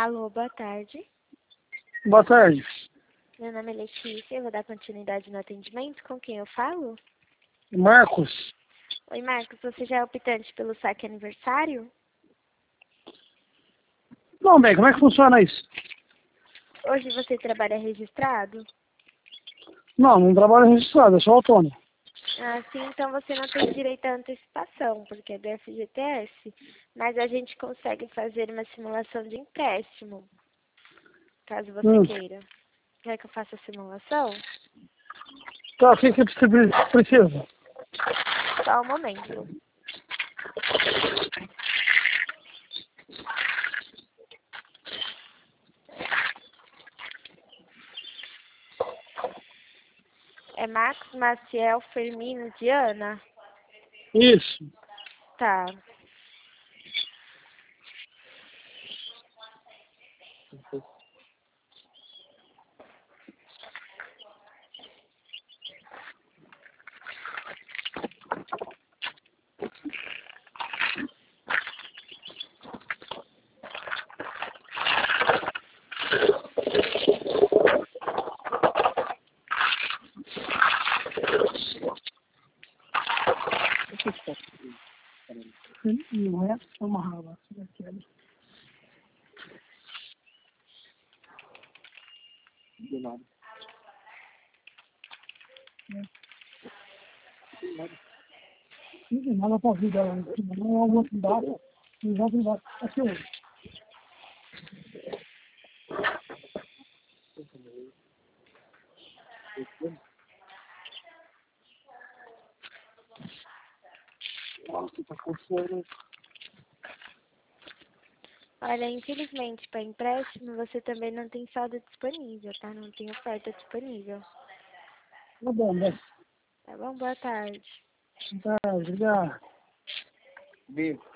Alô, boa tarde. Boa tarde. Meu nome é Letícia, eu vou dar continuidade no atendimento. Com quem eu falo? Marcos. Oi, Marcos, você já é optante pelo saque aniversário? Não, bem, como é que funciona isso? Hoje você trabalha registrado? Não, não trabalho registrado, eu sou autônomo. Ah, sim, então você não tem direito à antecipação, porque é do FGTS, mas a gente consegue fazer uma simulação de empréstimo, caso você queira. Quer que eu faça a simulação? Tá, o que você precisa? Só um momento. É Marcos Maciel Firmino Diana? Isso. Tá. Não é amarrava daquele. De lado. Não nada pra vida lá. Não é o outro lado. Não é lado. Aqui hoje. Nossa, tá coçando. Olha, infelizmente, para empréstimo, você também não tem saldo disponível, tá? Não tem oferta disponível. Tá bom, né? Tá bom? Boa tarde. Tá, obrigado. Vivo.